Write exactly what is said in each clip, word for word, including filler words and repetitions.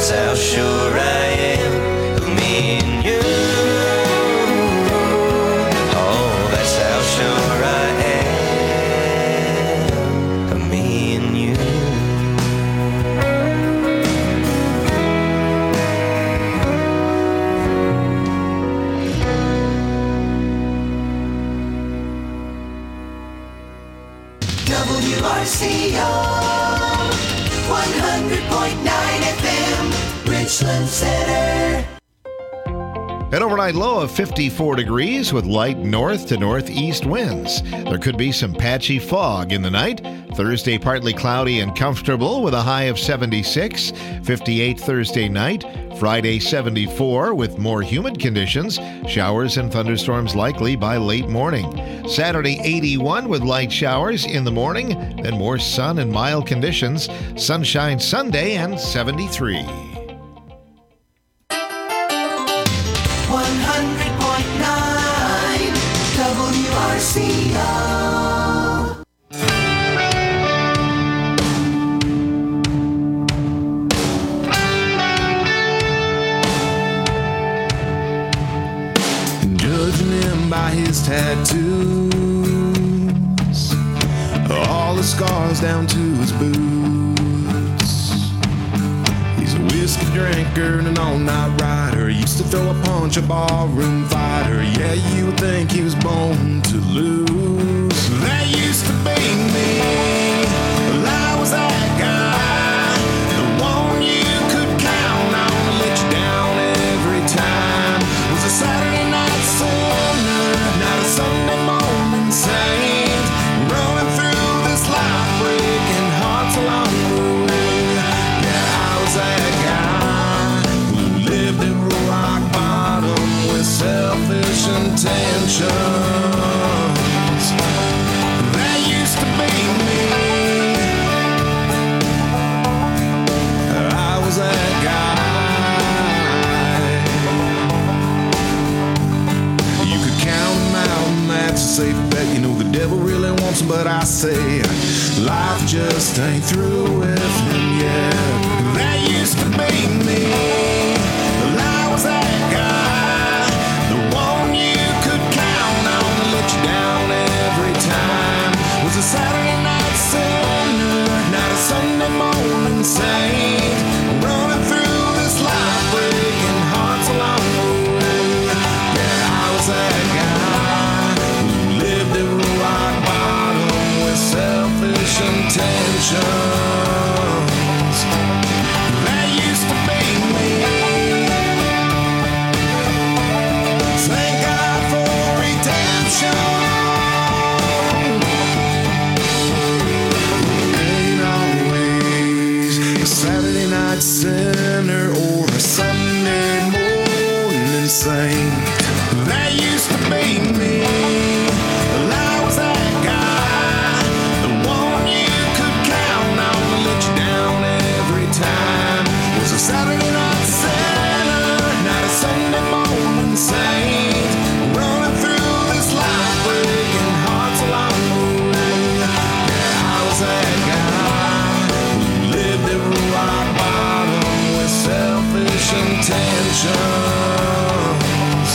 that's how sure I am of me and you. Oh, that's how sure I am of me and you. W R C O one hundred point nine F M, Richland Center. An overnight low of fifty-four degrees with light north to northeast winds. There could be some patchy fog in the night. Thursday, partly cloudy and comfortable with a high of seventy-six. fifty-eight Thursday night. Friday, seventy-four with more humid conditions. Showers and thunderstorms likely by late morning. Saturday, eighty-one with light showers in the morning. Then more sun and mild conditions. Sunshine Sunday and seventy-three. one hundred point nine W R C O. Judging him by his tattoos, all the scars down to his boots. He's a whiskey drinker and an all-night rider. Used to throw a punch, a ballroom fighter. Yeah, you would think he was born to lose. That used to be me. Well, I was that guy, the one you could count on to let you down every time. Was a Saturday night sinner, not a Sunday morning saint. Running through this life, breaking hearts along the way. Yeah, I was that guy who lived in rock bottom with selfish intentions. That used to be me. I was that guy. You could count them out and that's a safe bet. You know the devil really wants them, but I say life just ain't through with him yet. That used to be me. Well, I was that guy, the one you could count on to let you down every time. Was a Saturday night sinner, not a Sunday morning saint. Running through this life, breaking hearts along the way. Yeah, I was that guy who lived in rock bottom with selfish intentions. That used to be me. Thank God for redemption. Ain't always a Saturday night sinner or a Sunday morning saint. That used to be me. Well, I was that guy, the one you could count on to let you down every time. Was a Saturday night sinner, not a Sunday morning saint. Running through this life, breaking hearts along the way. Yeah, I was that guy who lived in rock bottom with selfish intentions.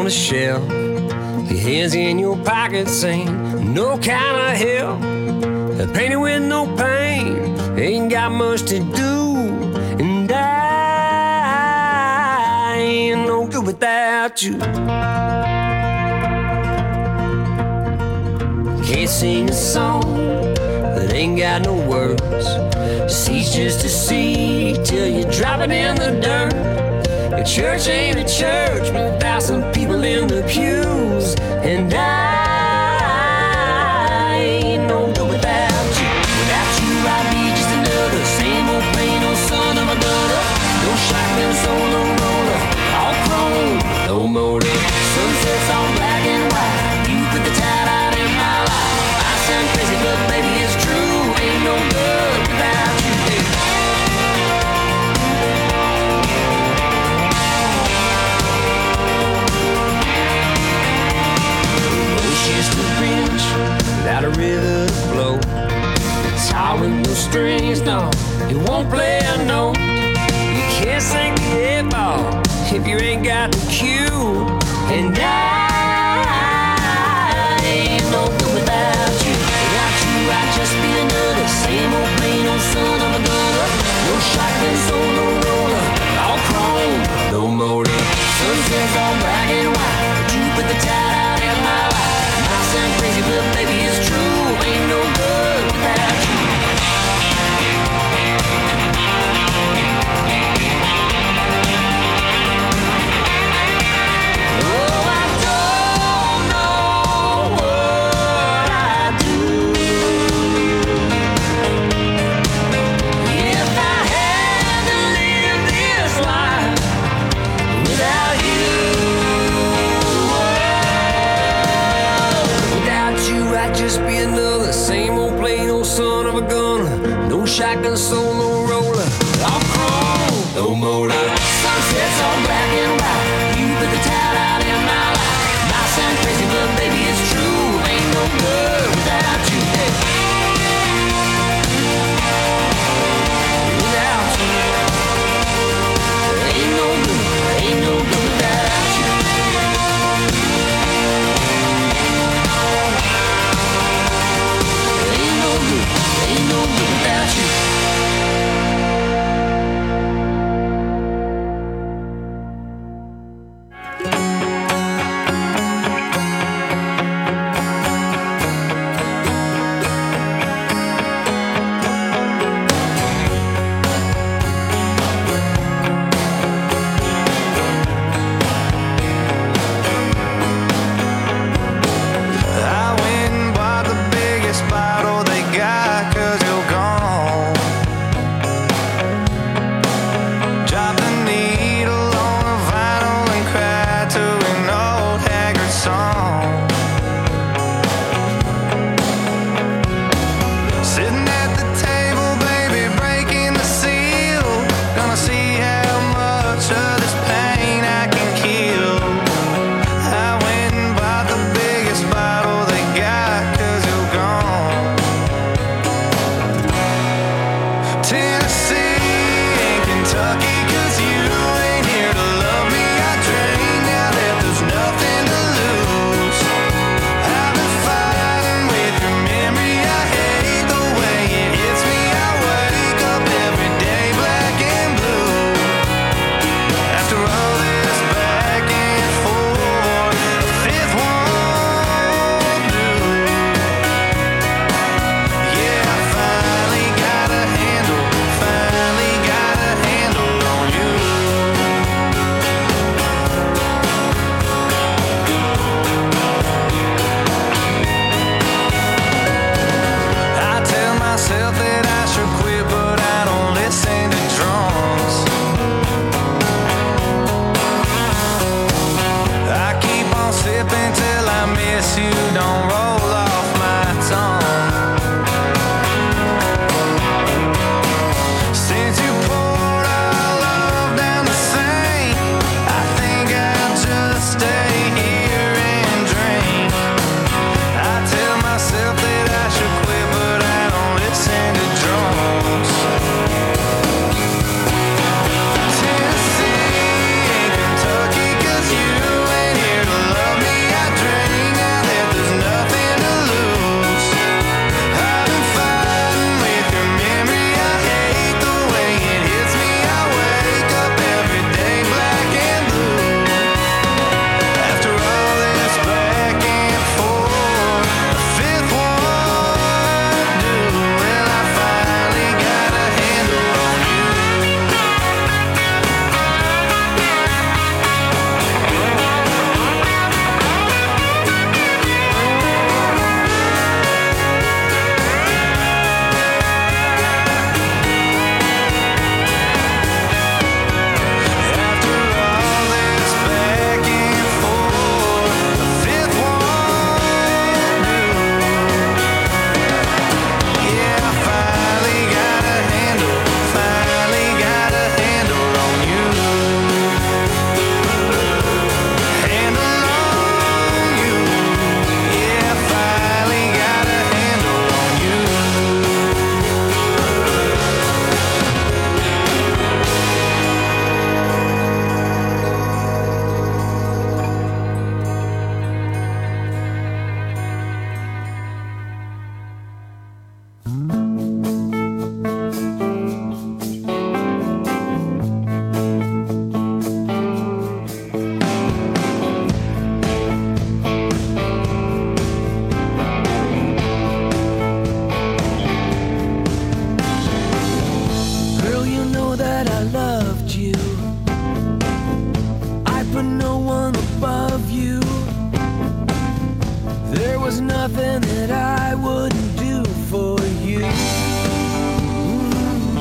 the shelf. Your hands in your pockets ain't no kind of help. Painted with no pain, ain't got much to do. And I ain't no good without you. Can't sing a song that ain't got no words. See's just a seed till you drop it in the dirt. A church ain't a church without some people in the pews. And I ain't no good without you. Without you I'd be just another same old plain old son of a gunner. No shotgun solo roller, all chrome, no motor. Sunsets all black and white, you put the tide out in my life. I sound crazy but baby it's true. Ain't no good without you, baby. Just a bench without a river to flow. It's hard with no strings, no, it won't play a note. You can't sing the hip ball if you ain't got the cue. And I ain't no good without you. Without you I'd just be another same old plain old son of a gunner. No shotgun solo roller, all chrome, no motor. Sunsets all black and white, but you put the tide out in my life. I'm crazy, but baby, it's true. Ain't no good without you. Oh, I don't know what I'd do if I had to live this life without you. I'd just be another same old plain old son of a gunner. No shotgun solo roller, all chrome, no motor. Sunsets all black and white, you put the tide out in my life. Might sound crazy but baby it's true. Ain't no good without you, hey. Without you, ain't no good, ain't no good without you. Ain't no good without you. Tennessee and Kentucky, 'cause you ain't here to There was nothing that I wouldn't do for you. Mm.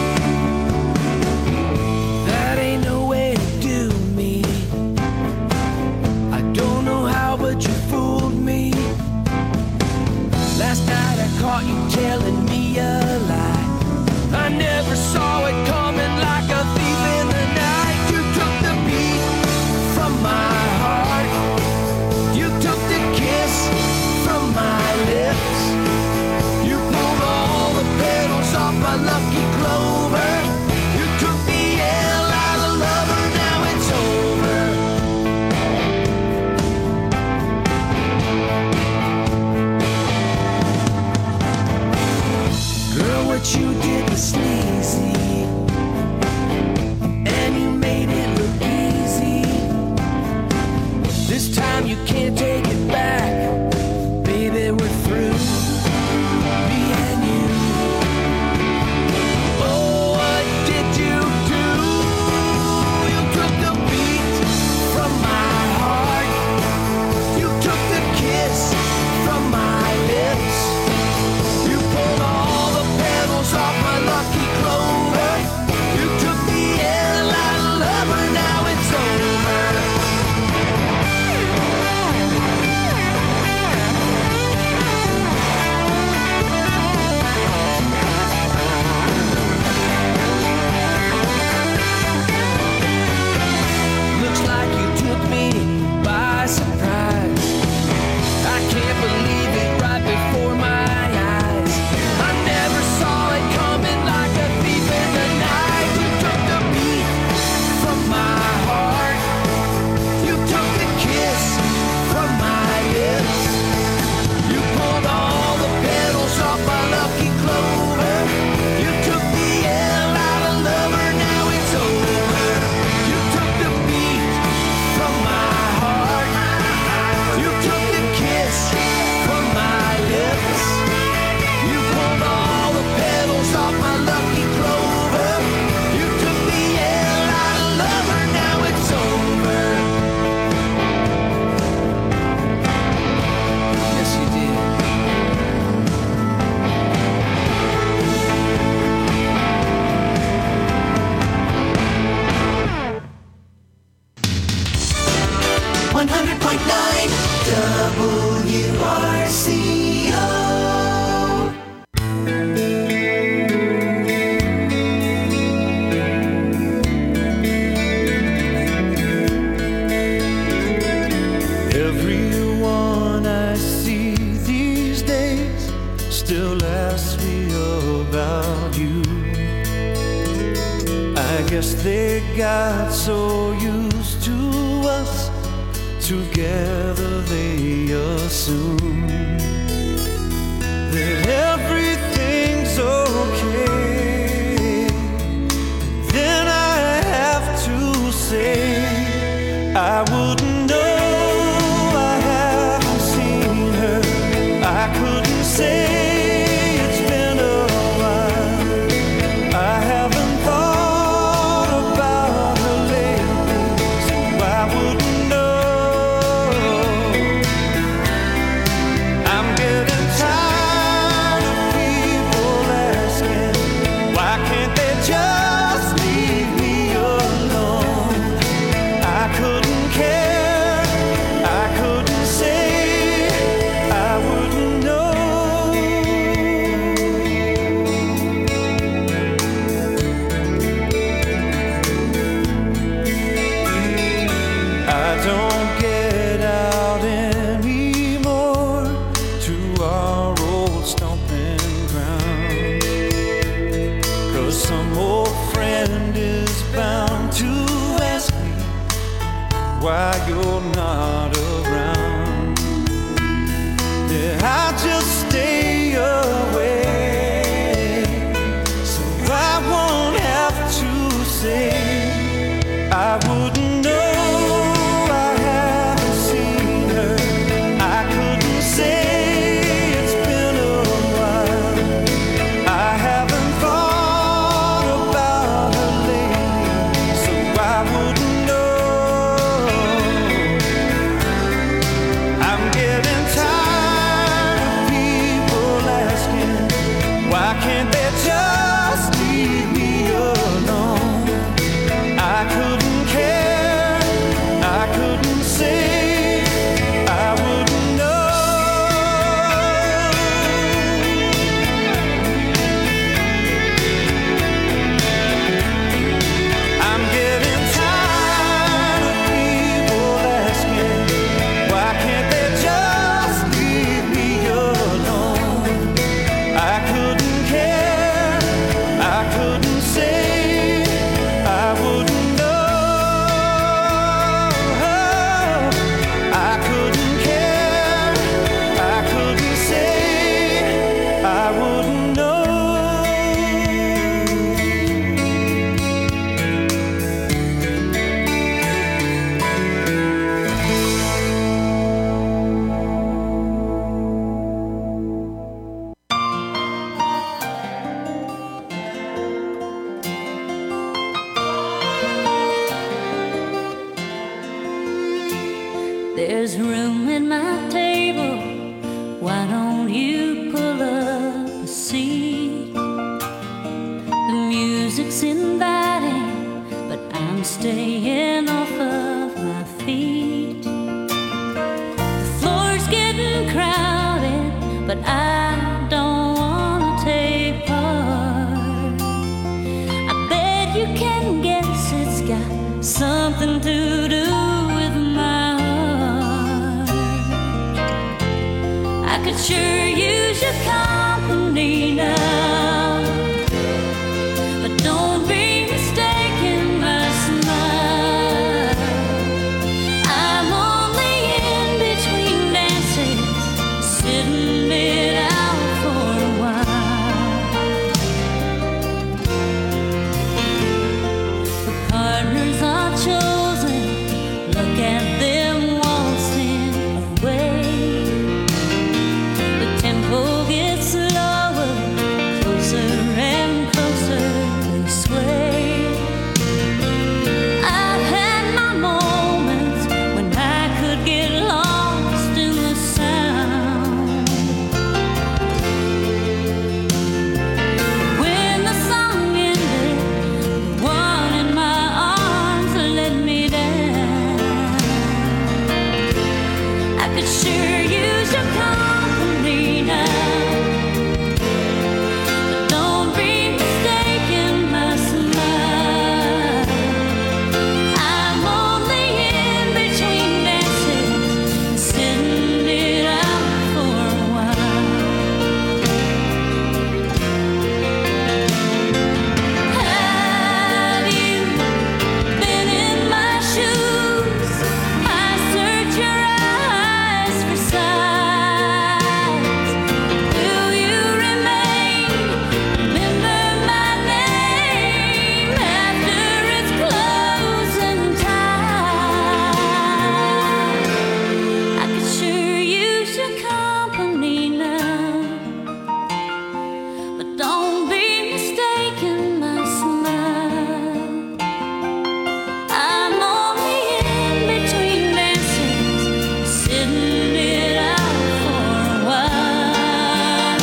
That ain't no way to do me. I don't know how, but you fooled me. Last night I caught you telling me a lie. I never saw it coming like a thief in the night. You took the beat from my heart. You took the kiss from my lips. You pulled all the petals off my lucky clover. You took the L out of lover, now it's over. Girl, what you did was sleazy, and you made it look easy. This time you can't take it back. Baby, we're through, me and you. Oh, what did you do? You took the beat from my heart. You took the kiss from my lips. You pulled all the petals off my lucky clover. You took the L out of lover, now it's over. Looks like you took me by surprise. I can't believe it right before my eyes. I never saw it coming like a thief in the night. You took the beat from my heart. You took the kiss from my lips. You pulled all the petals off my lucky clover. You took the L out of lover, now it's over. You took the beat from my heart. You took the kiss from my lips. You pulled all the petals off my lucky clover. You took the L out of lover, now it's over. Yes, you did. one hundred point nine W R C O. Everyone I see these days still asks me about you. I guess they got so used to us together, they assume that everything's okay. Then I have to say I wouldn't know. I haven't seen her. I couldn't say it's been a while. I haven't thought about her lately, so I wouldn't know. at my table. Why don't you pull up a seat? The music's inviting, but I'm staying off of my feet. The floor's getting crowded, but I don't wanna take part. I bet you can guess it's got something to do with my heart. I could sure use your company now, but don't be mistaken my smile. I'm only in between dances, sitting it out for a while. The partners are chosen, look at them waltzing away. The tempo gets slower, closer and closer they sway. I've had my moments when I could get lost in the sound. When the song ended, the one in my arms let me down. I could sure use your company now, but don't be mistaken my smile. I'm only in between dances, sitting it out for a while. Have you been in my shoes? I search your eyes for signs. Will you remain? Remember my name after it's closing time. I could sure use your company now, but don't be mistaken my smile. I'm only in between dances, sitting it out for a while.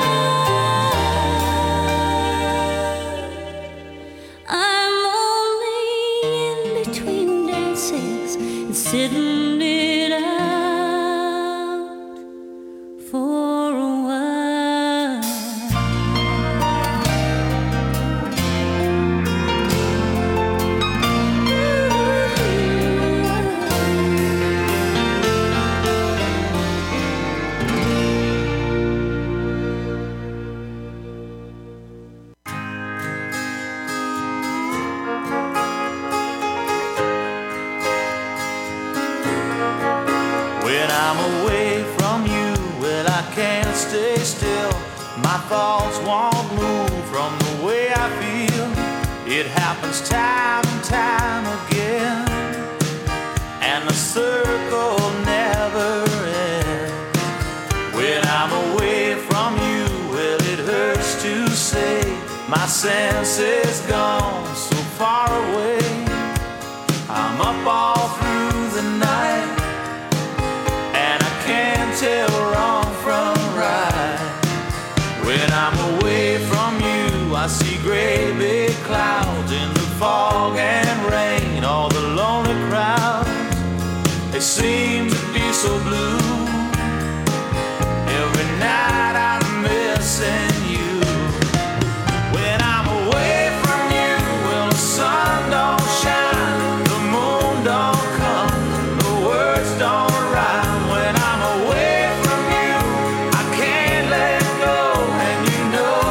I'm only in between dances and sitting it out for a while. When I'm away from you, well, I can't stay still. My thoughts won't move from the way I feel. It happens time and time again, and the circle never ends. When I'm away from you, well, it hurts to say my sense is gone so far away. I'm up all through the night, and I can't tell wrong from right. When I'm away from you, I see gray big clouds in the fog and rain. All the lonely crowds, they seem to be so blue. Every night I'm missing you. When I'm away from you, well, the sun don't shine, the moon don't come, the words don't rhyme. When I'm away from you, I can't let go, and you know,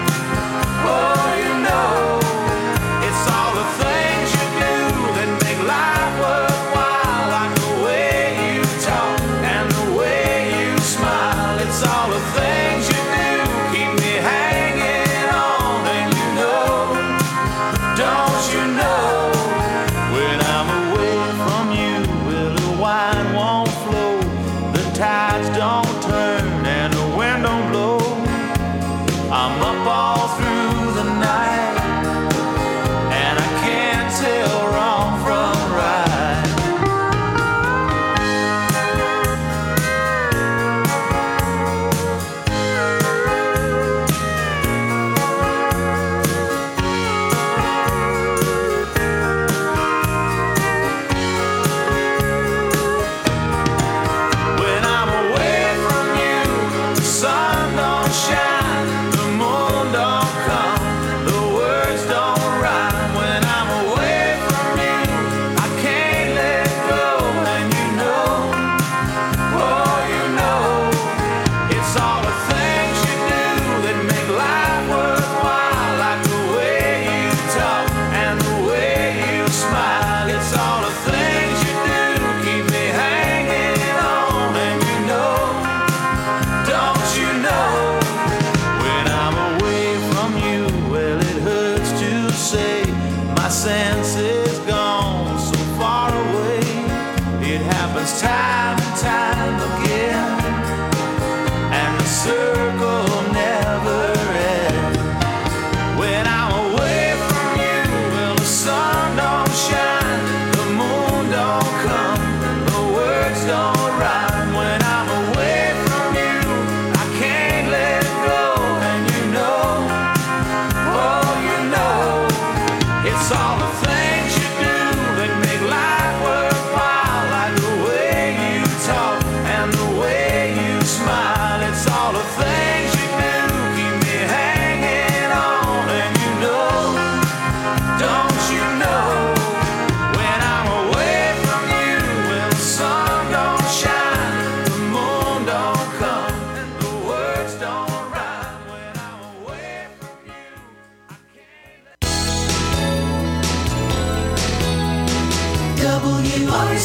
oh, you know, it's all the things you do that make life worthwhile, like the way you talk and the way you smile. It's all the things you do keep me hanging on, and you know, don't you know? When I'm away from you, well, the wine won't flow, the tides don't turn, and the wind don't blow. I'm up all through the night, and I can't tell wrong from right.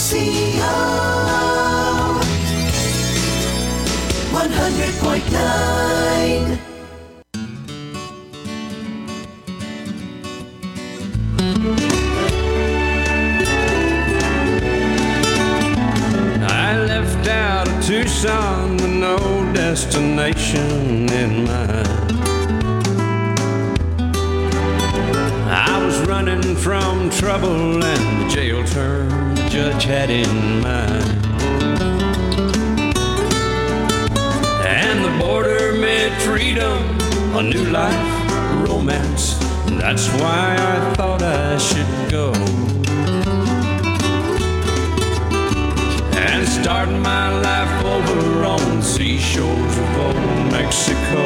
C O one hundred point nine. I left out of Tucson with no destination in mind. I was running from trouble and the jail term the judge had in mind. And the border meant freedom, a new life, romance. That's why I thought I should go and start my life over on the seashores of old Mexico.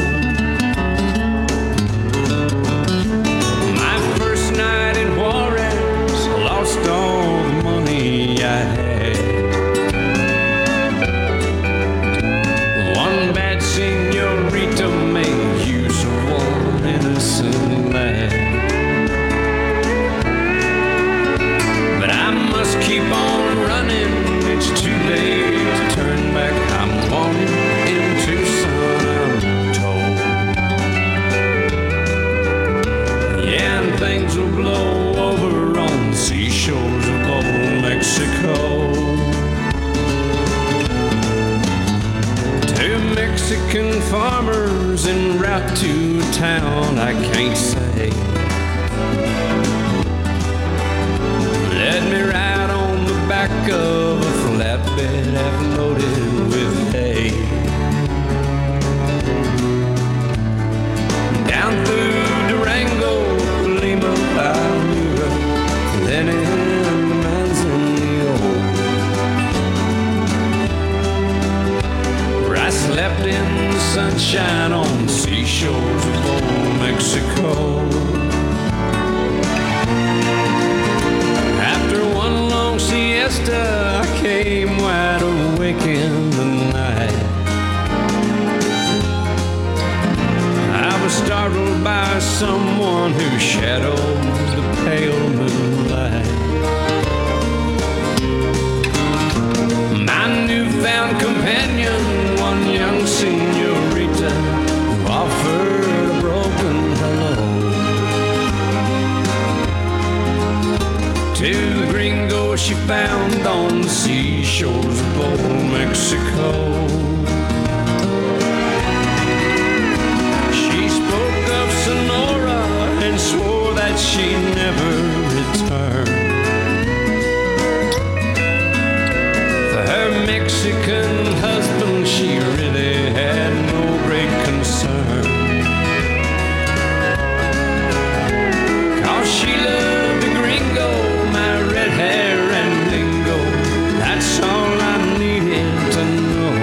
My first night in Juarez, lost all the money I had. One bad senorita made use of one innocent lad. But I must keep on running, it's too late to turn back. I'm wanted in Tucson, I'm told. Yeah, and things will blow over on the seashores of old Mexico. Two Mexican farmers en route to a town I can't say led me right on the back of a flatbed half loaded with hay. Down through Durango, Lima, Palmyra, then in the Manzanillo, where I slept in the sunshine on the seashores of old Mexico. After one long siesta, I came wide awake in the night. I was startled by someone whose shadow was the pale moonlight. My newfound companion, one young senorita, who offered a broken hello. Two gringos she found on the seashores of old Mexico. She spoke of Sonora and swore that she'd never return. For her Mexican husband she really had no great concern, 'cause she loved the gringo, red hair and lingo, that's all I needed to know.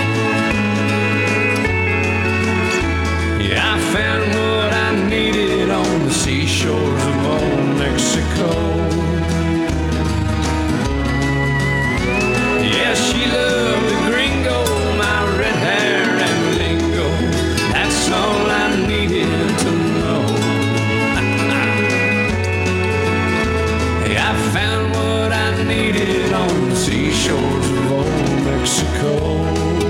Yeah, I found what I needed on the seashores of old Mexico. Yeah, she loved the gringo, my red hair and lingo, that's all I needed to know. I found what I needed on the seashores of old Mexico.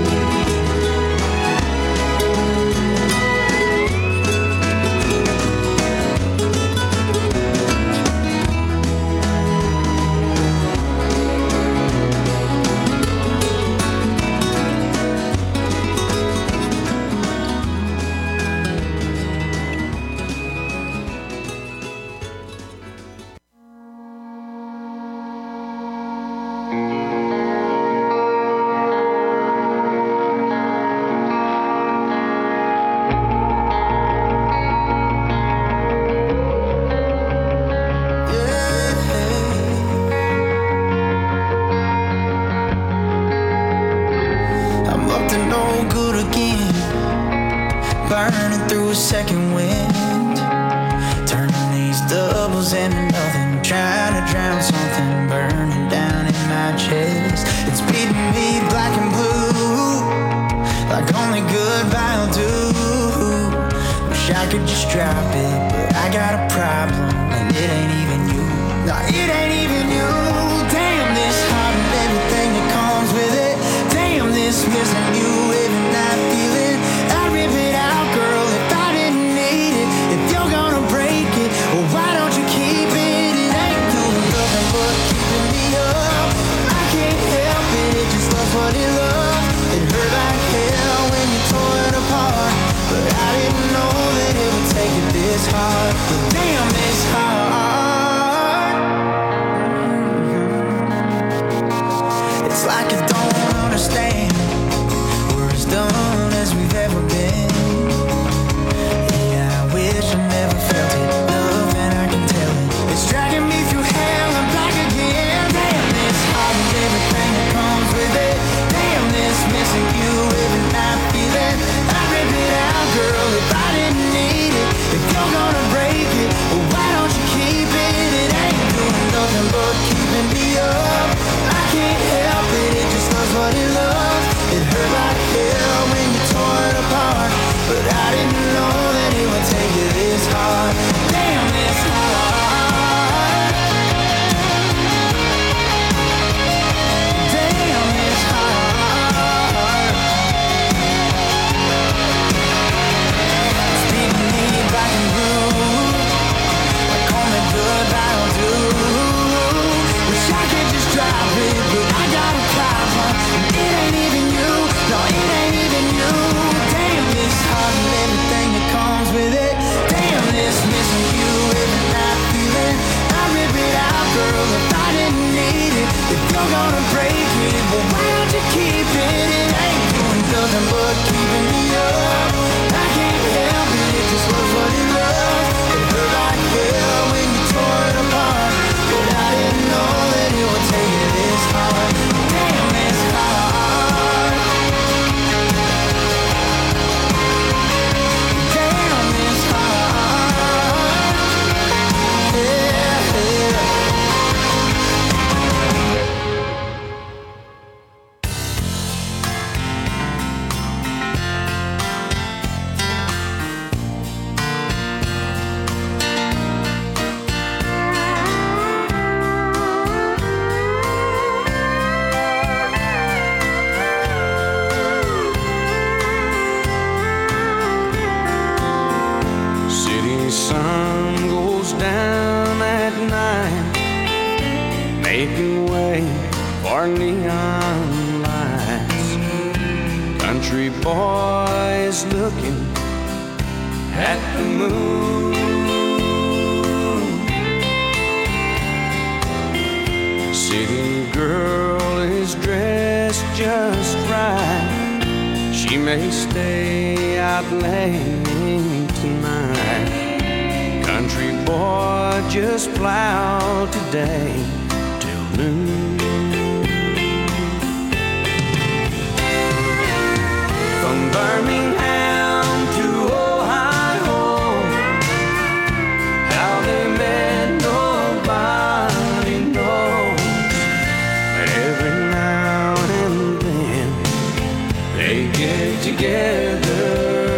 Burning through a second wind, turning these doubles into nothing, trying to drown something burning down in my chest. It's beating me black and blue, like only goodbye will do. Wish I could just drop it, but I got a problem, and it ain't even you. No, it ain't even you. Damn, this are neon lights. Country boys looking at the moon. City girl is dressed just right. She may stay out late tonight. Country boy just plowed today till noon. From Birmingham to Ohio, how they met nobody knows. But every now and then they get together.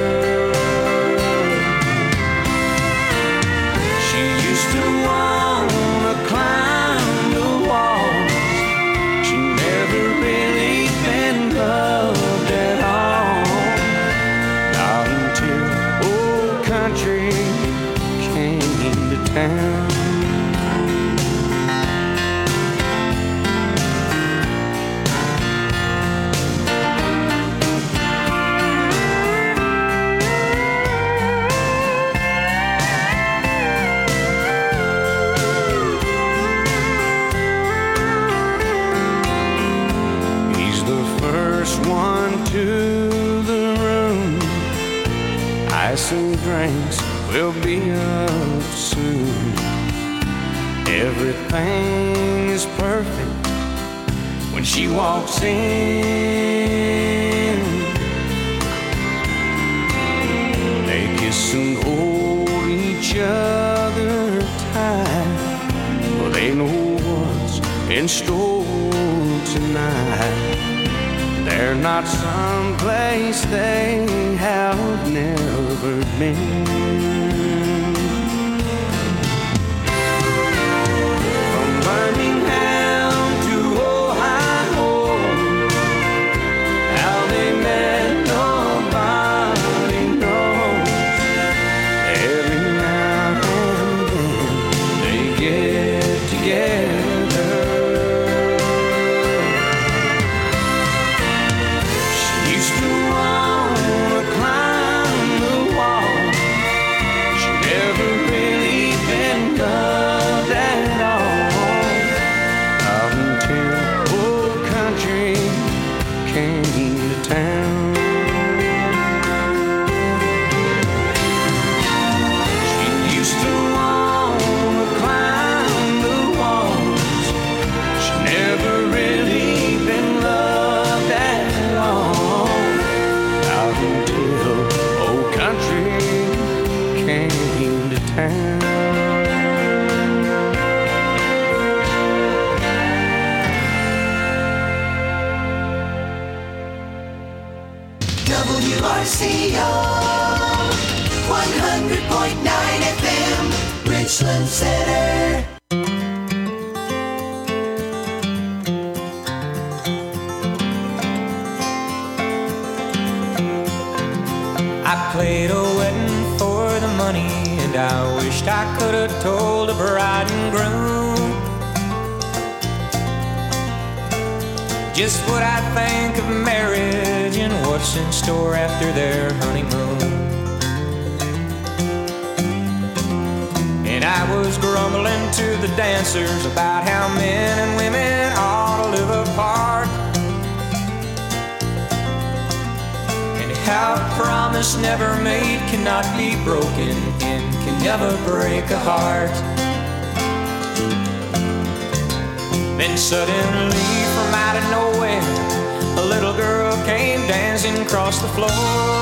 She used to wanna climb the walls. She never really been loved at all. Not until old country came to town. He's the first one to the room. Ice and drinks will be up soon. Everything is perfect when she walks in. They kiss and hold each other tight. Well, they know what's in store tonight. They're not someplace they have never been. From Birmingham to Ohio, how they met nobody knows. Every now and then they get together. She used to wanna climb the wall. She never really been loved at all. Not until old country came to town. She used to wanna climb the walls. She never really been loved at all. Not until old country came to town. W R C O one hundred point nine F M, Richland Center. I played a wedding for the money, and I wished I could have told the bride and groom just what I think of marriage and what's in store after their honeymoon. And I was grumbling to the dancers about how men and women ought to live apart, and how a promise never made cannot be broken and can never break a heart. Then suddenly, from out of nowhere, a little girl came dancing across the floor,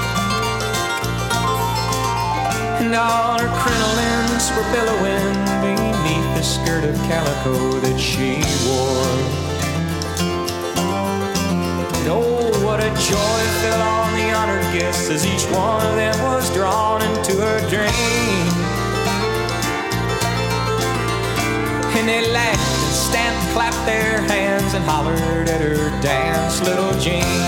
and all her crinolines were billowing beneath the skirt of calico that she wore. And oh, what a joy fell on the honored guests as each one of them was drawn into her dream. And they laughed and stamped, clapped their hands, and hollered at her dance, little Jean.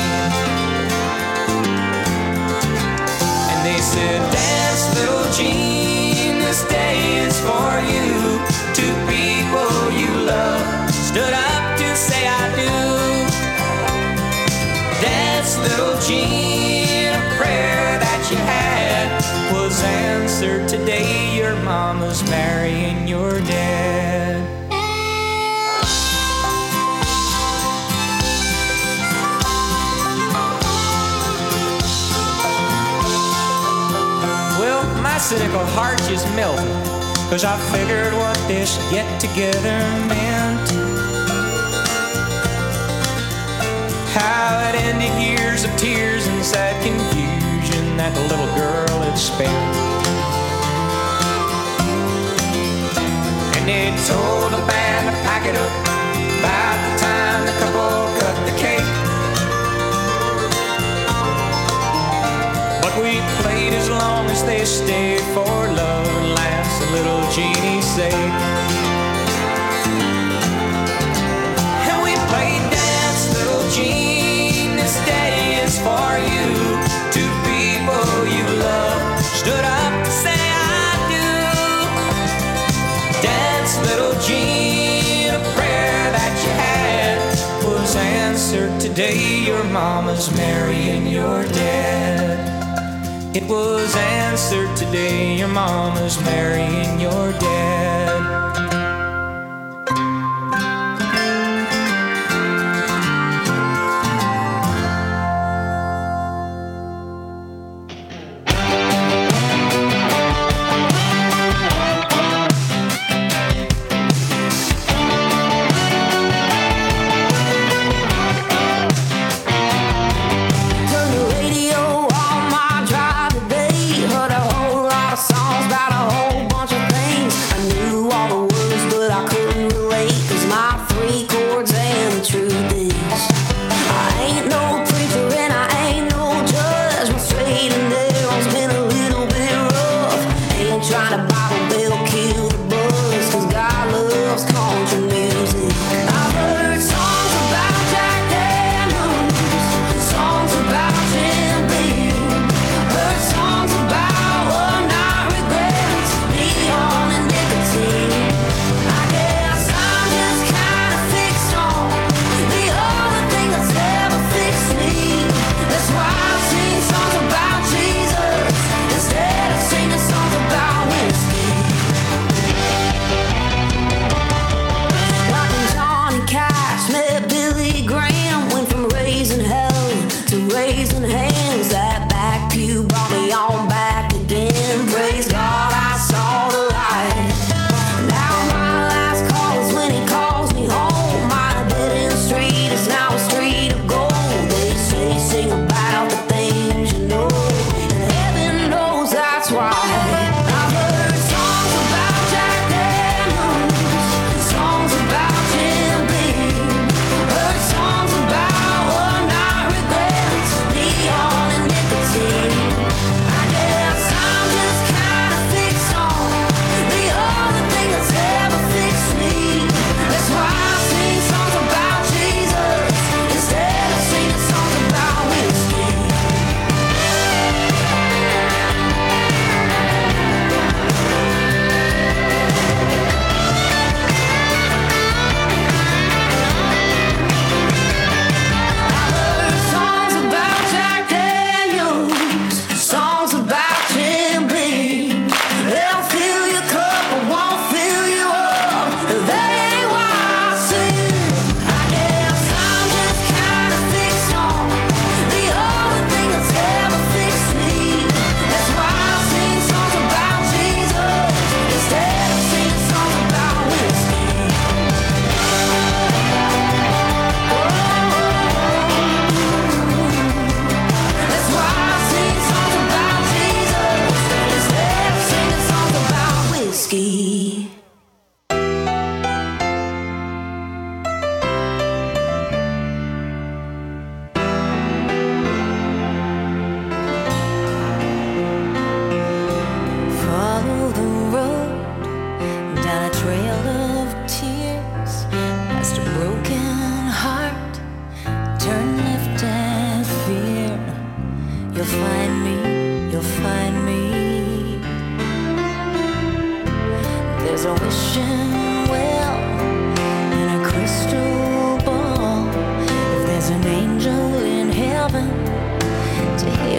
And they said, dance, little Jean, this day is for you. Two people you love stood up to say I little Jean, a prayer that you had was answered today. Your mama's marrying your dad. Well, my cynical heart just melted, 'cause I figured what this get-together meant. How it ended years of tears and sad confusion that the little girl had spent. And they told the band to pack it up about the time the couple cut the cake. But we played as long as they stayed for love and laughs and little Jeannie's sake. And we played dance, little Jean, this day is for you. Two people you love stood up to say I do. Dance, little Jean, a prayer that you had was answered today. Your mama's marrying your dad. It was answered today. Your mama's marrying your dad.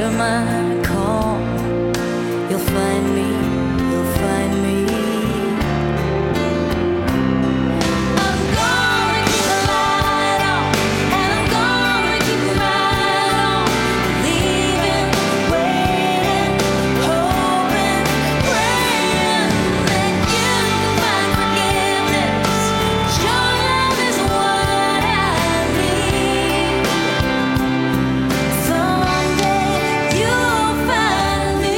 hear my call, you'll find me, you'll find me. I'm gonna keep the light on, and I'm gonna keep the light on. Believing, waiting, hoping, praying that you find forgiveness. Your love is what I need. Someday you'll find me.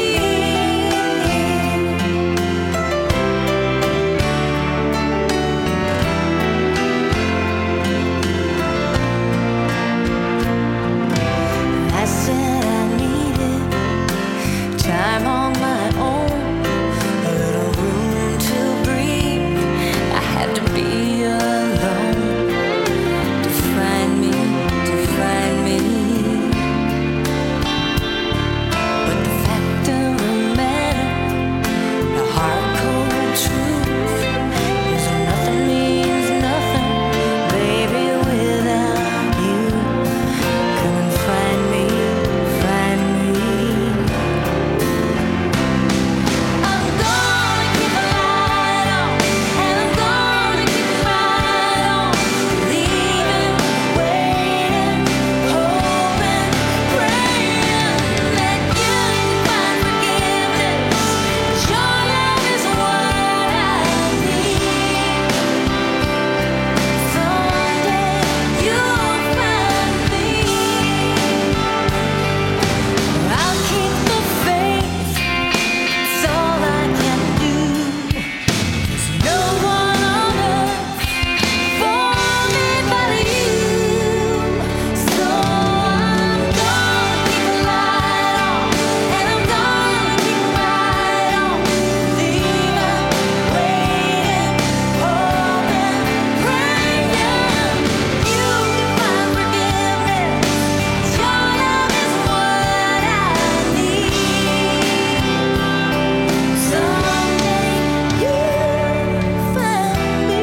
I said I needed time on my own, a little room to breathe. I had to be alone to find me, to find me. But the fact of the matter, the hard-cold truth, is nothing means nothing, baby, without you. Come and find me, find me. I'm gonna keep the light on, and I'm gonna keep the light on. Believing, waiting, hoping, praying that you find forgiveness. Your love is what I need. Someday you'll find me. I'll keep the faith. It's all I can do. There's no one on earth for me but you. So I'm gonna keep the light on, and I'm gonna keep the light on. Believing, waiting, hoping, praying you find forgiveness. Your love is what I need. Someday you'll find me.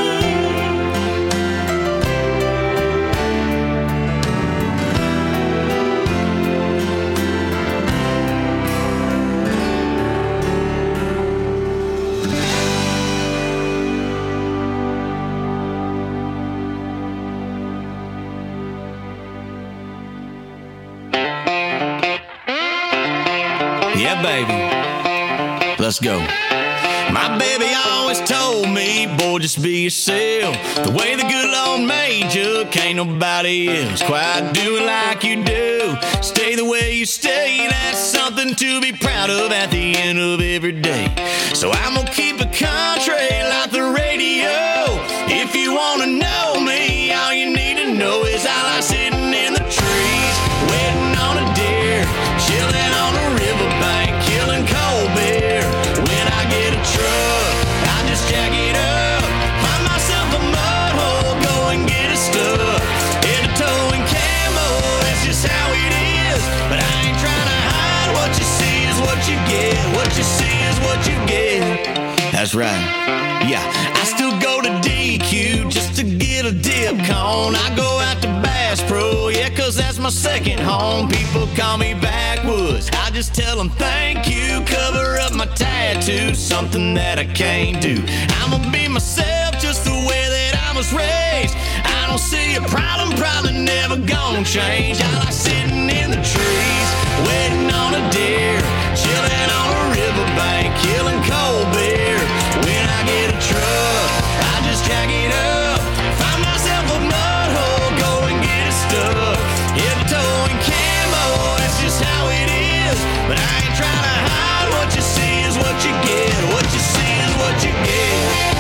Yeah, baby. Let's go. My baby always told me, boy, just be yourself. The way the good Lord made you, can't nobody else quite do it like you do. Stay the way you stay, that's something to be proud of at the end of every day. So I'm gonna keep it country like the radio. If you wanna know me, all you need to know is I like sitting in the trees, waiting on a deer, chilling on a riverbank, killing cold beer. When I get a truck, I just jack it up, find myself a mud hole, go and get it stuck. In a towing camo, it's just how it is. But I ain't trying to hide, what you see is what you get. What you see is what you get. That's right. Yeah, I still go to D Q just to get a dip cone. I go out to Bass Pro, yeah, cause that's my second home. People call me backwoods, I just tell them thank you. Cover up my tattoo, something that I can't do. I'ma be myself just the way that I was raised. I don't see a problem, probably never gonna change. I like sitting in the trees, waiting on a deer, chilling on a riverbank, killing cold beer. When I get a truck, I just jack it up, find myself a mud hole, go and get it stuck. Hit the towing camo, that's just how it is. But I ain't trying to hide, what you see is what you get. What you see is what you get.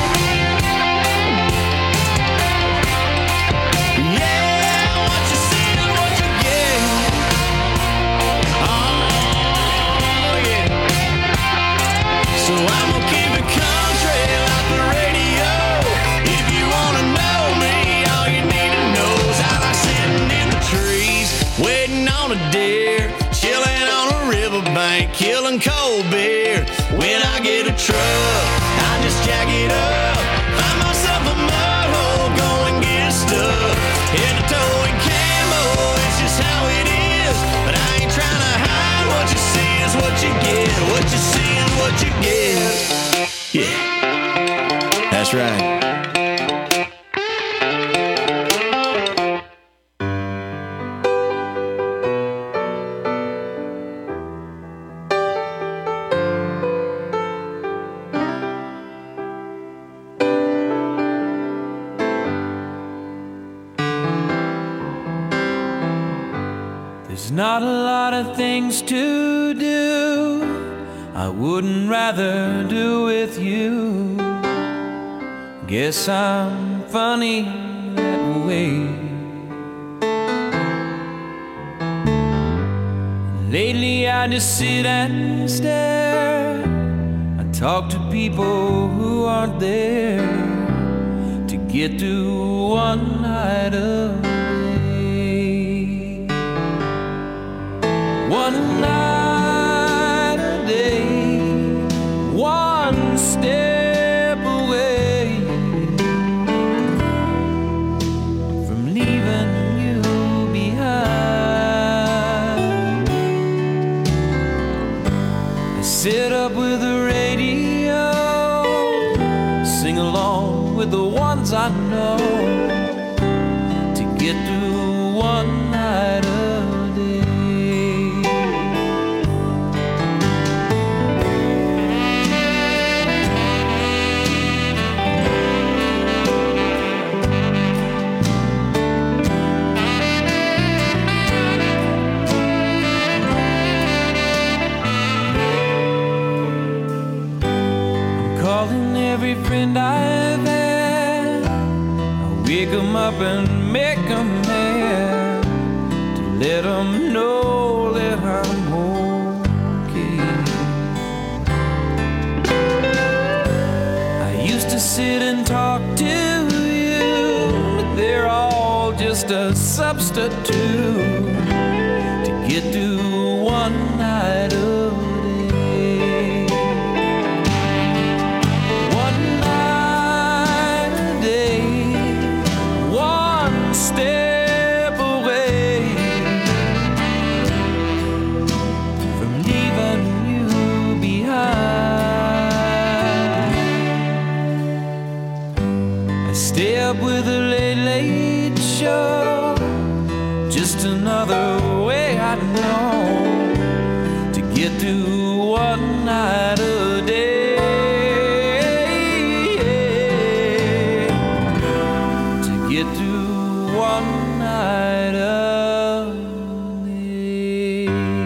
Yeah, what you see is what you get. Oh, yeah. So I'm gonna keep it country like the radio. If you wanna know me, all you need to know is I like sitting in the trees, waiting on a deer, chilling on a riverbank, killing cold beer. When I get a truck, I just jack it up, find myself a mud hole, go and get stuck. In a towing camo, it's just how it is. But I ain't trying to hide. There's not a lot of things to do I wouldn't rather do with you. Guess I'm funny that way. Lately I just sit and stare. I talk to people who aren't there to get through one night a day. One night a day, one step away from leaving you behind. I sit up with the radio, sing along with the ones I know to get through one night a day. Calling every friend I've had. I wake them up and make them mad to let them know that I'm okay. I used to sit and talk to you, but they're all just a substitute to get through one night of step away from leaving you behind. I stay up with a late, late show, just another way I know to get through one night a day. To get through one night a day.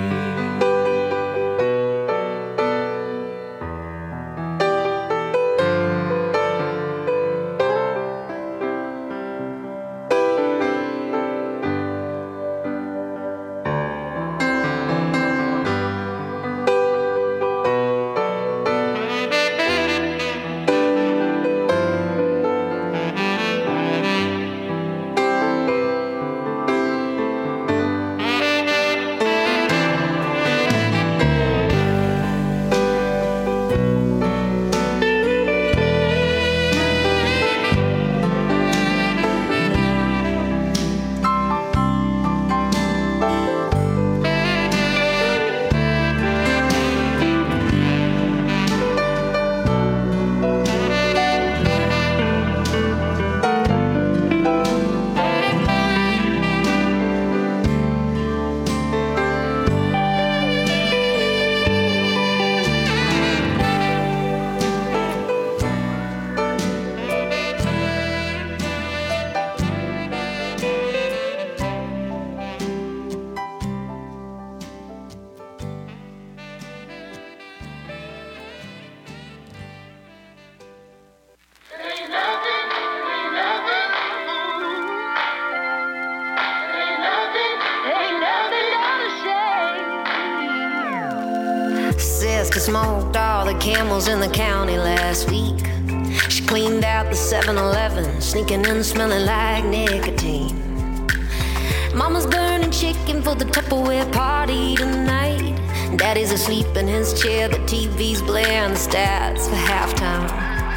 Sister smoked all the camels in the county last week. She cleaned out the seven eleven, sneaking in smelling like nicotine. Mama's burning chicken for the Tupperware party tonight. Daddy's asleep in his chair, the T V's blaring the stats for halftime.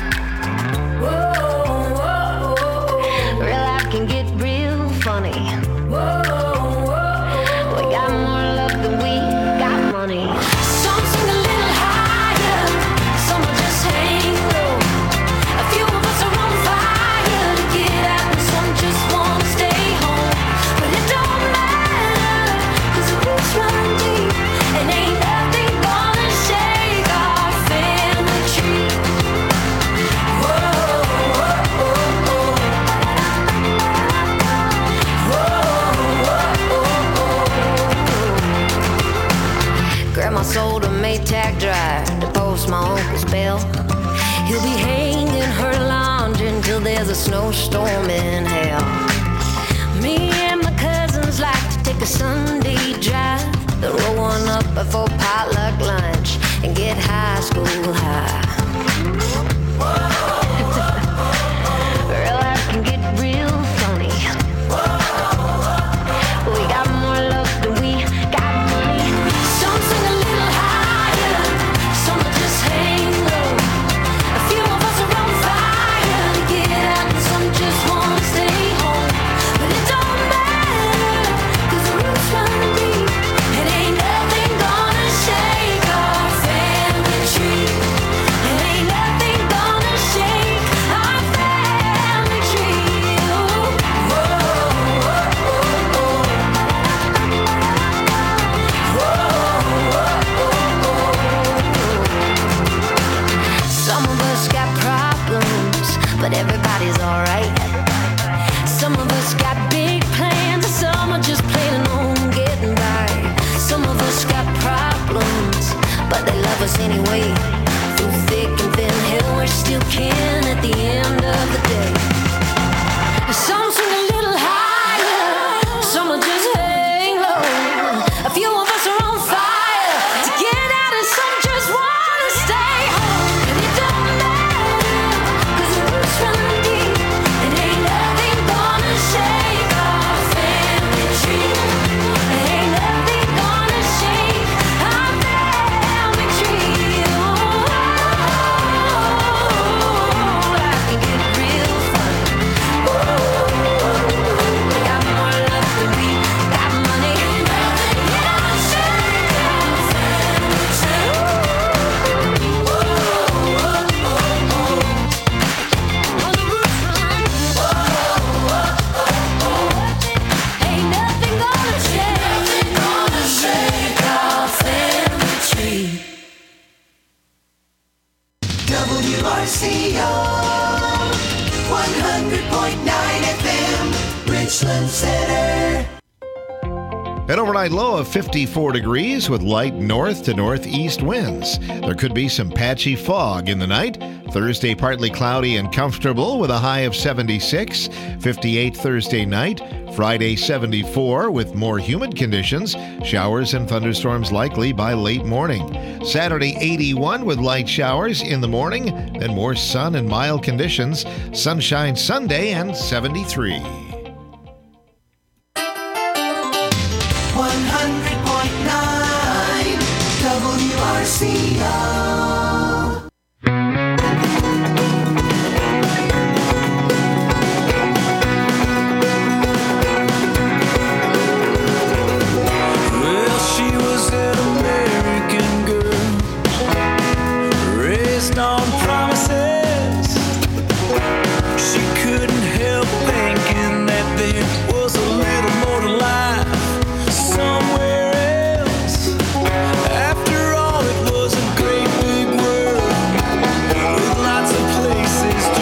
Whoa, whoa, whoa. Real life can get real funny. Whoa, whoa. We got more love than we got money. Some sing a little higher, some are just hang low. A few of us are on fire to get out, and some just wanna stay home. But it don't matter, 'cause the roots run deep, and ain't nothing gonna shake our family tree. Whoa, whoa, whoa, whoa. Whoa. my uncle's bell. He'll be hanging her laundry until there's a snowstorm in hell. Me and my cousins like to take a Sunday drive, then roll one up before potluck lunch and get high school high. Real life can get real funny. We got more love than we got money. Some sing a little higher, some are just hang low. A few of us are on fire to get out, and some just wanna stay home. But it don't matter, 'cause the roots run deep, and ain't nothing gonna shake our family tree. And ain't nothing gonna shake our family tree. Whoa, whoa, whoa, Some of us got problems, but everybody's alright. Some of us got big plans, and some are just planning on getting by. Some of us got problems, but they love us anyway. Through thick and thin, hell, we're still kin at the end of the day. Some sing a little higher, some are just hang low. A few of us are on fire to get out, and some just wanna stay home. And it don't matter, 'cause the roots run deep, and ain't nothing gonna shake our family tree. Ain't nothing gonna shake our family tree. Oh, life can get real funny. We got more love than we got money. Nothing gonna shake our family tree. On the roof run. Ain't nothing gonna shake, nothing gonna shake our family tree. W R C O one hundred point nine F M, Richland Center. An overnight low of fifty-four degrees with light north to northeast winds. There could be some patchy fog in the night. Thursday, partly cloudy and comfortable with a high of seventy-six. fifty-eight Thursday night. Friday, seventy-four with more humid conditions. Showers and thunderstorms likely by late morning. Saturday, eighty-one with light showers in the morning. Then more sun and mild conditions. Sunshine Sunday and seventy-three. one hundred point nine W R C O